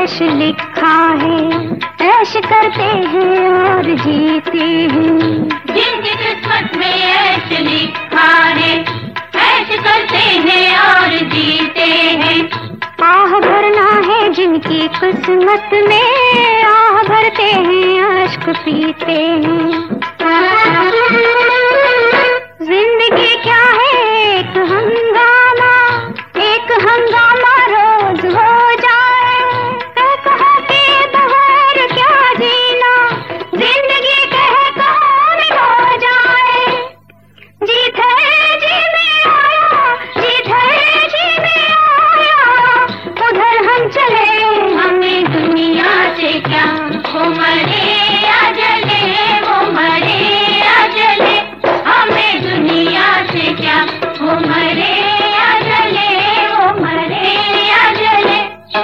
ऐश लिखा है, ऐश करते हैं और जीते हैं। जिनकी किस्मत में ऐश लिखा है, ऐश करते हैं और जीते हैं। आह भरना है जिनकी किस्मत में, आह भरते हैं अश्क पीते हैं। जिंदगी क्या है एक हंगामा, एक हंगामा रोज हो जाए। कहो के बगैर क्या जीना, जिंदगी कह कौन हो जाए। जीत है जी में आया, जीत है जी में आया, उधर हम चले। हमें दुनिया से क्या, वो मरे या जले, वो मरे या जले। हमें दुनिया से क्या, वो मरे या जले, वो मरे या जले।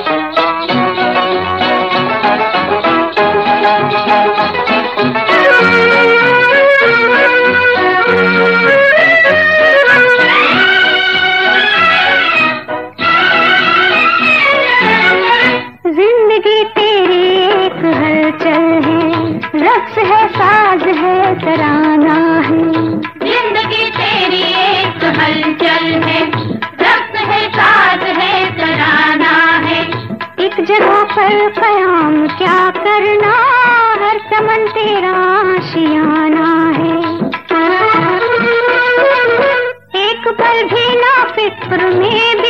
जिंदगी तेरी एक हलचल है, रक्स है, साज है, तराना है। जिंदगी तेरी एक हलचल है, रक्त है, साज है, तराना है। एक जगह पर कयाम क्या करना, हर चमन तेरा आशियाना है। एक पल भी ना फिक्र में